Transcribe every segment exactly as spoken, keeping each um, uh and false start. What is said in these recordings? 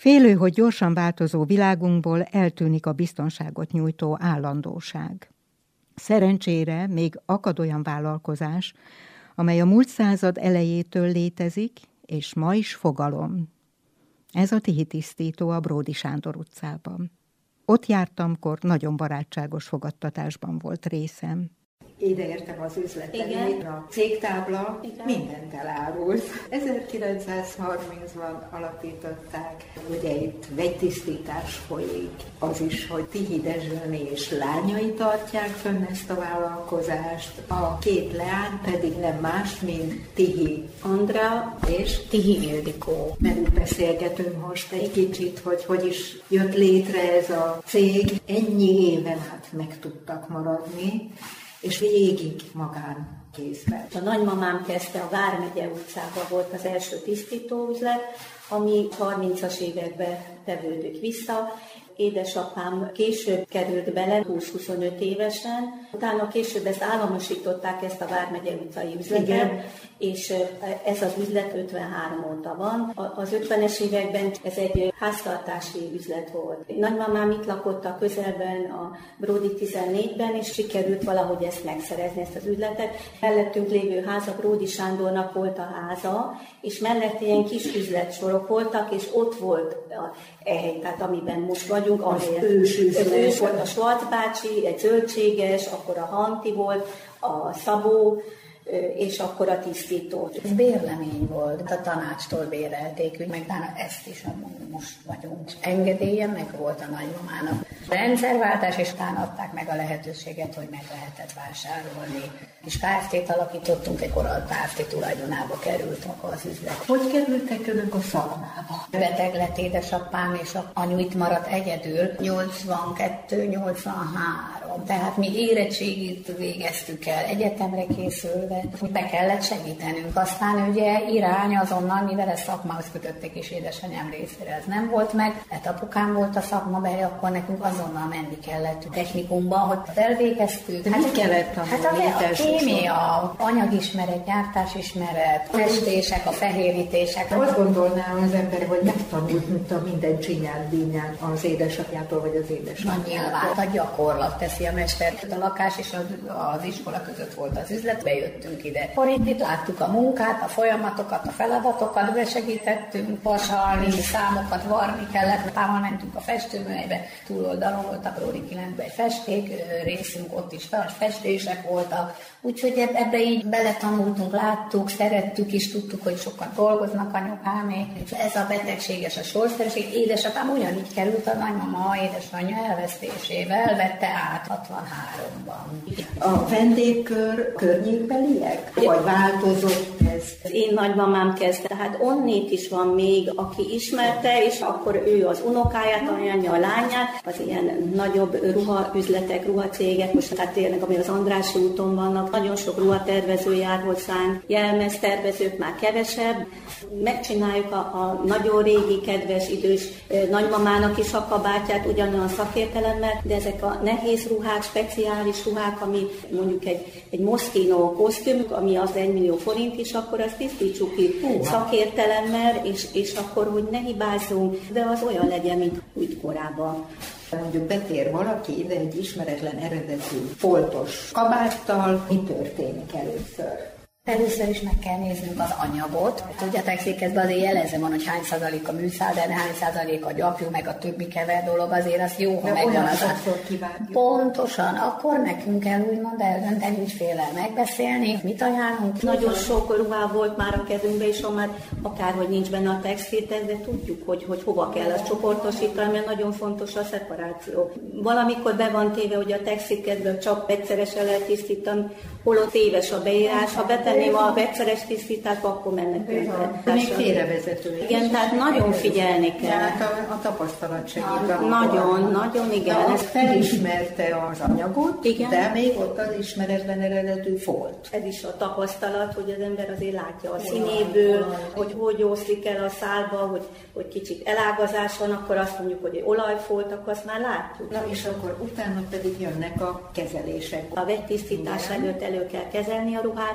Félő, hogy gyorsan változó világunkból eltűnik a biztonságot nyújtó állandóság. Szerencsére még akad olyan vállalkozás, amely a múlt század elejétől létezik, és ma is fogalom. Ez a Tihi Tisztító a Bródy Sándor utcában. Ott jártamkor nagyon barátságos fogadtatásban volt részem. Ide értem az üzletemig, a cégtábla igen. mindent elárult. ezerkilencszázharmincban alapították, ugye itt vegytisztítás folyik, az is, hogy Tihi Dezsőné és lányai tartják fönn ezt a vállalkozást, a két leány pedig nem más, mint Tihi Andrea és Tihi Ildikó. Mert beszélgetünk most egy kicsit, hogy hogy is jött létre ez a cég. Ennyi éven át meg tudtak maradni, és végig magánkézben. A nagymamám kezdte, a Vármegye utcában volt az első tisztítóüzlet, ami harmincas években tevődött vissza. Édesapám később került bele, húsz-huszonöt évesen. Utána később ezt államosították, ezt a Vármegye utcai üzletet, igen. és ez az üzlet ötvenhárom óta van. Az ötvenes években ez egy háztartási üzlet volt. Nagymamám itt lakott a közelben, a Bródy tizennégyben, és sikerült valahogy ezt megszerezni, ezt az üzletet. Mellettünk lévő háza, Bródy Sándornak volt a háza, és mellett ilyen kis üzletsorok voltak, és ott volt a ehely, tehát amiben most vagyunk, az ős üzlet. ős volt a Schwarz bácsi, egy zöldséges, akkor a Hanti volt, a Szabó, és akkor a tisztító. Ez bérlemény volt, a tanácstól bérelték, meg utána ezt is, most vagyunk. Engedélye meg volt a nagymamának. A rendszerváltás, és utána adták meg a lehetőséget, hogy meg lehetett vásárolni. És Kft-t alakítottunk, egy koral Kft tulajdonába került az üzlet. Hogy kerültek önök a szakmába? Beteg lett édesapám, és a anyu itt maradt egyedül. nyolcvankettő nyolcvanhárom. Tehát mi érettségit végeztük el, egyetemre készülve. Be kellett segítenünk. Aztán ugye irány azonnal, mivel ezt szakmához kötötték, és édesanyám részére ez nem volt meg. Hát apukám volt a szakmabeli, akkor nekünk azonnal menni kellett a technikumba, hogy elvégeztük. Hát mi kellett tanulni? Hát a, a kémia, anyagismeret, gyártásismeret, festések, a fehérítések. Azt gondolná az ember, hogy megtanult, mint a minden csinyát, bínyát az édesapjától, vagy az édesapjától. Na nyilván, a gyakorlat teszi a mestert. A lakás és az, az iskola között volt az üzlet, bejöttünk ide. Akkor itt, itt láttuk a munkát, a folyamatokat, a feladatokat, besegítettünk, vasalni, számokat varni kellett. Távol mentünk a festőműhelybe, túloldalon volt a Bródy kilencben egy festék részünk, ott is festések voltak. Úgyhogy ebbe így beletanultunk, láttuk, szerettük is, tudtuk, hogy sokan dolgoznak anyukámék. Ez a betegséges, a sorszerűség. Édesapám ugyanígy került a nagymama édesanyja elvesztésével, vette át hatvanháromban. A vendégkör környékbeliek? Vagy változott ez? Én nagymamám kezdte, tehát onnét is van még, aki ismerte, és akkor ő az unokáját, anyja, a lányát, az ilyen nagyobb ruhaüzletek, ruhacégek, most hát tényleg, ami az Andrássy úton vannak, nagyon sok ruhatervező jár hozzánk, jelmeztervezők már kevesebb. Megcsináljuk a, a nagyon régi, kedves, idős nagymamának is a kabátját, ugyanolyan szakértelemmel, de ezek a nehéz ruhák, speciális ruhák, ami mondjuk egy, egy Moschino kosztüm, ami az egy millió forint is, akkor azt tisztítsuk ki szakértelemmel, és, és akkor, hogy ne hibázzunk, de az olyan legyen, mint úgy korábban. Mondjuk betér valaki ide egy ismeretlen eredetű foltos kabáttal, mi történik először? Először is meg kell néznünk az anyagot. Tudjátok, székezben azért jelezem van, hogy hány százalék a műszál, de hány százalék a gyapjú, meg a többi kever dolog, azért az jó, ha megvan az a... Pontosan, akkor nekünk kell úgymond eldönteni, ügyféllel megbeszélni, mit ajánlunk. Nagyon sok ruhá volt már a kezünkbe, és ha már akárhogy nincs benne a textiltest, de tudjuk, hogy, hogy hova kell azt csoportosítani, mert nagyon fontos a szeparáció. Valamikor be van téve, hogy a textiltestből csak egyszeresen lehet tisztítani, holott téves a beírás, ha betenném a egyszeres tisztításba, akkor mennek tönkre. Még félrevezető. Igen, tehát nagyon figyelni kell. Hát a, a tapasztalat segít. Nagyon, nagyon, igen. Ez felismerte az anyagot, igen. De még ott az ismeretlen eredetű folt. Ez is a tapasztalat, hogy az ember azért látja a színéből, hogy hogy oszlik el a szálba, hogy, hogy kicsit elágazás van, akkor azt mondjuk, hogy olajfolt, akkor azt már látjuk. Na és akkor utána pedig jönnek a kezelések. A vegytisztítás előtt elő kell kezelni a ruhát, és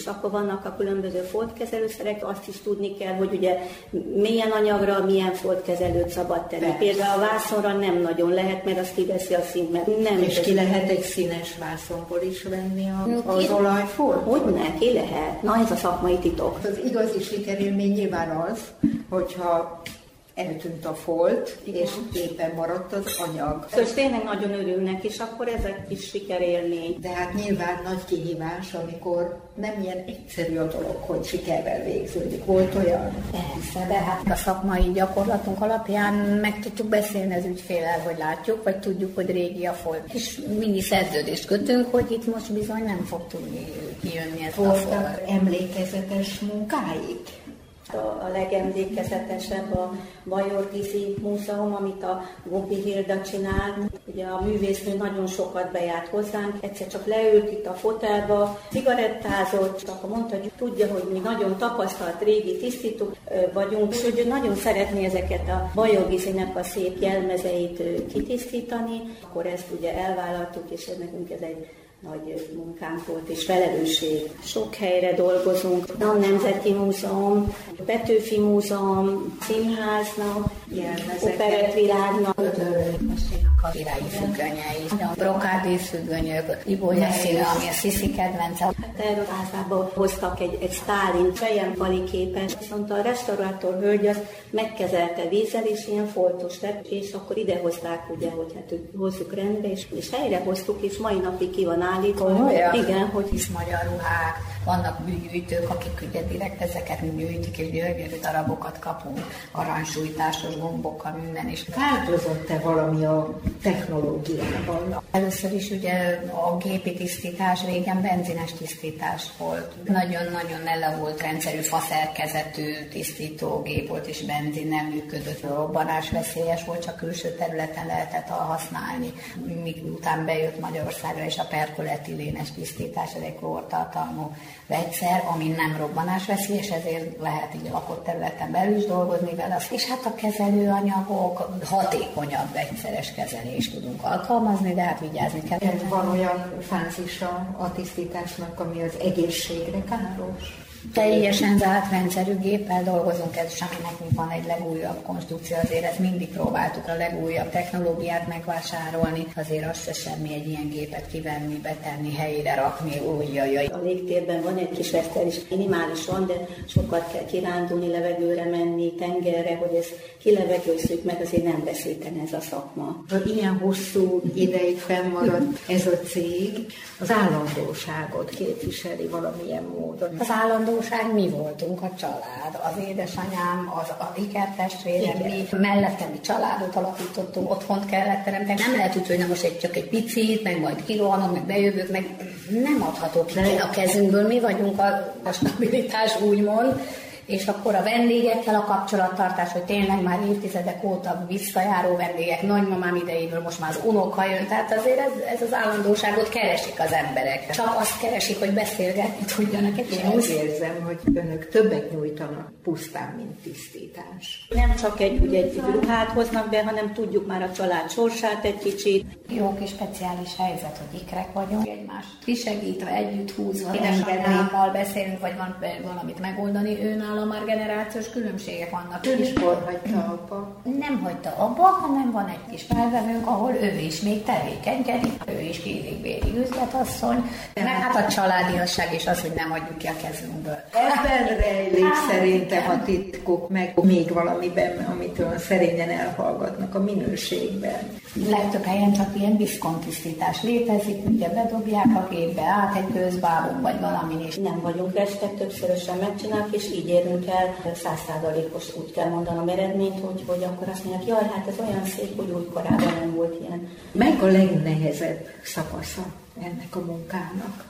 akkor vannak a különböző foltkezelőszerek, azt is tudni kell, hogy ugye milyen anyagra milyen foltkezelőt szabad tenni. Például a vászonra nem nagyon lehet, mert azt kiveszi a színt, mert nem. És ki lehet egy színes vászonból is venni a, az olajfolt? Hogyne, ki lehet. Na, ez a szakmai titok. Az igazi sikerélmény nyilván az, hogyha eltűnt a folt, és éppen maradt az anyag. Szóval tényleg nagyon örülnek, és akkor ezek is sikerélmény. De hát nyilván nagy kihívás, amikor nem ilyen egyszerű a dolog, hogy sikerrel végződik. Volt olyan? Persze, de hát a szakmai gyakorlatunk alapján meg tudjuk beszélni az ügyféllel, hogy látjuk, vagy tudjuk, hogy régi a folt. És mindig szerződést kötünk, hogy itt most bizony nem fog tudni kijönni ez a folt. Emlékezetes munkáik? A legemlékezetesebb a Bajor-Tizi Múzeum, amit a Gumpi Hilda csinált. Ugye a művésznő nagyon sokat bejárt hozzánk, egyszer csak leült itt a fotelba, cigarettázott, és akkor mondta, hogy tudja, hogy mi nagyon tapasztalt régi tisztítók vagyunk, és hogy nagyon szeretné ezeket a Bajor-Tizinek a szép jelmezeit kitisztítani. Akkor ezt ugye elvállaltuk, és ez nekünk ez egy nagy munkánk volt és felelősség. Sok helyre dolgozunk, a Nemzeti Múzeum, Petőfi Múzeum, Színháznak, Operettvilágnak, a királyi függönyei, a brokádész függönyök, Ibolya színe, ami a Sziszi kedvence. Hát Terrorházába hoztak egy, egy Sztálin fejempali képet, viszont a restaurátor hölgy azt megkezelte vízzel, és ilyen foltos lett, és akkor ide hozták, ugye, hogy hát hozzuk rendbe, és, és helyre hoztuk, és mai napig ki van állítva. Igen, hogy is magyar ruhák, vannak műgyűjtők, akik ugye direkt ezeket gyűjtik, és gyönyörű darabokat kapunk, aranysújtásos gombokkal, minden is. Változott-e valami a technológiában? Először is ugye a gépi tisztítás régen benzines tisztítás volt. Nagyon-nagyon elavult rendszerű faszerkezetű tisztítógép volt, és benzin nem működött. Robbanás veszélyes volt, csak külső területen lehetett használni. Míg után bejött Magyarországra és a perkoletilénes tisztítás, ez egy klórtartalmú vegyszer, ami nem robbanásveszélyes, ezért lehet így a lakott területen belül is dolgozni vele. És hát a kezelőanyagok, hatékonyabb vegyszeres kezelést tudunk alkalmazni, de hát vigyázni kell. Van olyan fázisa a tisztításnak, ami az egészségre káros? Teljesen zárt rendszerű géppel dolgozunk, ez semminek mi van egy legújabb konstrukció, azért ezt mindig próbáltuk a legújabb technológiát megvásárolni, azért az se semmi egy ilyen gépet kivenni, betenni, helyére rakni, újjajjaj. A légtérben van egy kis veszter is, minimálisan, de sokat kell kirándulni, levegőre menni, tengerre, hogy ezt kilevegőzzük meg, azért nem veszítene ez a szakma. Ha ilyen hosszú ideig fennmaradt ez a cég, az állandóságot képviseli valamilyen módon. Az állandóság mi voltunk, a család, az édesanyám, az a ikertestvérem, mi mellette mi családot alapítottunk, otthont kellett teremteni. Nem lehet úgy, hogy na most egy, csak egy picit, meg majd kirohanok, meg bejövök, meg nem adhatok ki a kezünkből, mi vagyunk a, a stabilitás úgymond. És akkor a vendégekkel a kapcsolattartás, hogy tényleg már évtizedek óta visszajáró vendégek, nagymamám idejéből most már az unoka jön, tehát azért ez, ez az állandóságot keresik az emberek. Csak azt keresik, hogy beszélgetni tudjanak. Én úgy érzem, hogy önök többet nyújtanak pusztán, mint tisztítás. Nem csak egy, ugye, egy ruhát hoznak be, hanem tudjuk már a család sorsát egy kicsit. Jó kis speciális helyzet, hogy ikrek vagyunk, egymást kisegítve, együtt húzva, édesanyámmal beszélünk, vagy van valamit megoldani, őnál már generációs különbségek vannak. Ő is hol hagyta abba? Nem hagyta abba, hanem van egy kis felvevőnk, ahol ő is még tevékenykedik, ő is félig-vélig üzletasszony. Meg hát a családiasság is az, hogy nem hagyjuk ki a kezünkből. Ebben rejlik szerintem a titkok, meg még valamiben, amit olyan szerényen elhallgatnak a minőségben. Legtöbb helyen csak ilyen diszkontisztítás létezik, ugye bedobják a gépbe át egy közbábon, vagy valamin is. Nem vagyunk restek, többszörösen megcsináljuk, és így érünk el száz százalékos, úgy kell mondanom eredményt, hogy, hogy akkor azt mondják, jaj, hát ez olyan szép, hogy úgy korábban nem volt ilyen. Meg a legnehezebb szakasza ennek a munkának?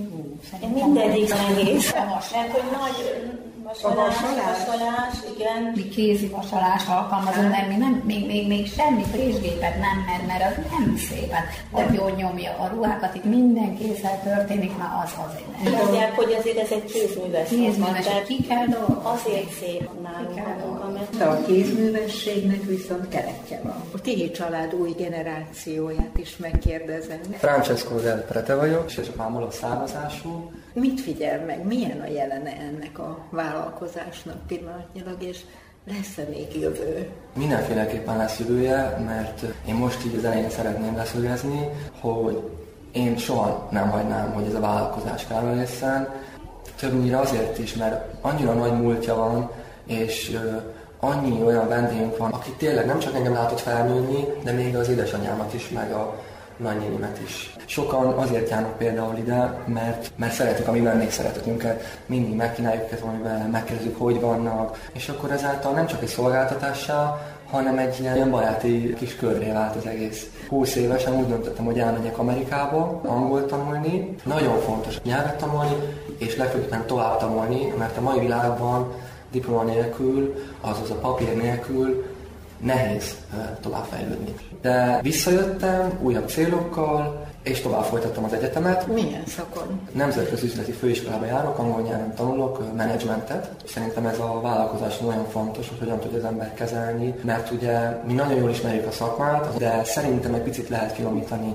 Mindegyik nehéz, mert hogy nagy vasalás, vasalás, igen. Mi kézi vasalás alkalmazunk, nem, mi nem, még, még, még semmi frissgépet nem, mert, mert az nem szép. Hát, jól nyomja a ruhákat, itt minden kézzel történik, már az azért nem. Mondják, hogy azért ez egy kézműves. Kézműves, ki kell dolgozni. Azért szép nálunk a munka, mert... De a kézművességnek viszont keretje van. A Tihi család új generációja alapítóját is megkérdezem. Francesco Del Prete vagyok, és édesapám olasz származású. Mit figyel meg? Milyen a jelene ennek a vállalkozásnak pillanatnyilag, és lesz-e még jövő? Mindenféleképpen lesz jövője, mert én most így az elején szeretném leszögezni, hogy én soha nem hagynám, hogy ez a vállalkozás felveszen. Többnyire azért is, mert annyira nagy múltja van, és annyi olyan vendégünk van, aki tényleg nem csak engem látott felnőni, de még az édesanyámat is, meg a nagynénimet is. Sokan azért járnak például ide, mert, mert szeretik a mi vendégszeretetünket, mindig megkínáljuk őket valamivel, megkérdezzük, hogy vannak, és akkor ezáltal nem csak egy szolgáltatással, hanem egy ilyen baráti kis körré vált az egész. húsz évesen úgy döntöttem, hogy elmegyek Amerikába angolt tanulni. Nagyon fontos nyelvet tanulni, és legfőképpen tovább tanulni, mert a mai világban diploma nélkül, azaz a papír nélkül nehéz továbbfejlődni. De visszajöttem újabb célokkal, és tovább folytattam az egyetemet. Milyen szakon? Nemzetközi üzleti főiskolába járok, angol nyelven tanulok menedzsmentet. Szerintem ez a vállalkozás nagyon fontos, hogy hogyan tudja az ember kezelni, mert ugye mi nagyon jól ismerjük a szakmát, de szerintem egy picit lehet finomítani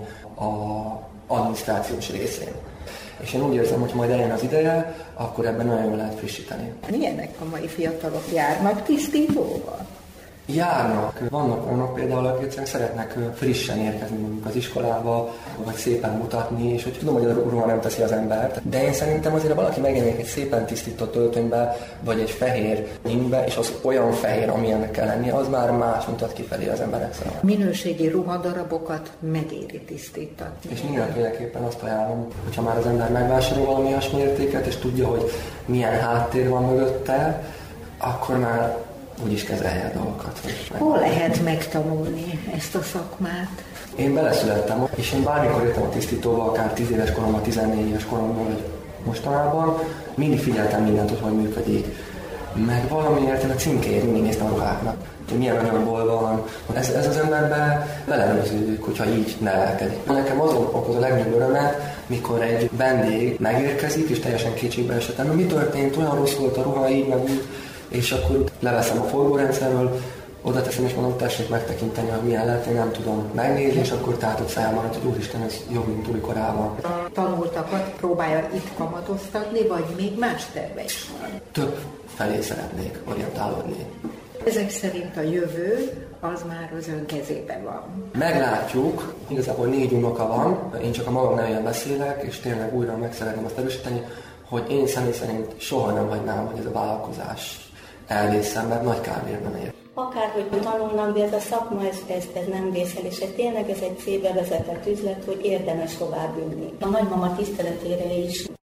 az adminisztrációs részén. És én úgy érzem, hogy majd eljön az ideje, akkor ebben nagyon jól lehet frissíteni. Milyenek a mai fiatalok, járnak tisztítóval? Járnak. Vannak olyanok például, akik egyszerűen szeretnek frissen érkezni mondjuk az iskolába, vagy szépen mutatni, és hogy tudom, hogy a ruha nem teszi az embert. De én szerintem azért, ha valaki megjelenik egy szépen tisztított öltönybe, vagy egy fehér ingbe, és az olyan fehér, amilyennek kell lenni, az már más mutat kifelé az emberek számára. Minőségi ruhadarabokat megéri tisztítatni. És mindenféleképpen azt ajánlom, hogyha már az ember megvásárol valami olyasmi értéket, és tudja, hogy milyen háttér van mögötte, akkor már úgy is kezelje a dolgokat. Hol lehet megtanulni ezt a szakmát? Én beleszülettem, és én bármikor jöttem a tisztítóba, akár tíz éves koromban, tizennégy éves koromban, vagy mostanában, mindig figyeltem mindent, hogy hogy működik. Meg valamiért én a címkéjét mindig néztem a ruháknak, hogy milyen anyagból van. Ez, ez az emberbe belerőződik, hogyha így nevelkedik. Nekem azon okoz a legnagyobb örömet, mikor egy vendég megérkezik, és teljesen kétségbe esetem, mi történt, olyan rossz volt a ruha, így meg úgy, és akkor leveszem a forgórendszerről, oda teszem és mondom, tessék megtekinteni, hogy milyen lehet, én nem tudom megnézni, és akkor tátott szájamaradt, hogy úristen, ez jobb, mint új korában. A tanultakat próbálja itt kamatoztatni, vagy még más terve is van? Több felé szeretnék orientálódni. Ezek szerint a jövő az már az ön kezében van. Meglátjuk, igazából négy unoka van, én csak a magam nevében beszélek, és tényleg újra meg szeretném azt erősíteni, hogy én személy szerint soha nem hagynám, hogy ez a vállalkozás elvészem, mert nagy kárvérben ér. Akárhogy tanulnak, de ez a szakma, ez, ez, ez nem vészel, és tényleg ez egy célbe vezetett üzlet, hogy érdemes tovább vinni. A nagymama tiszteletére is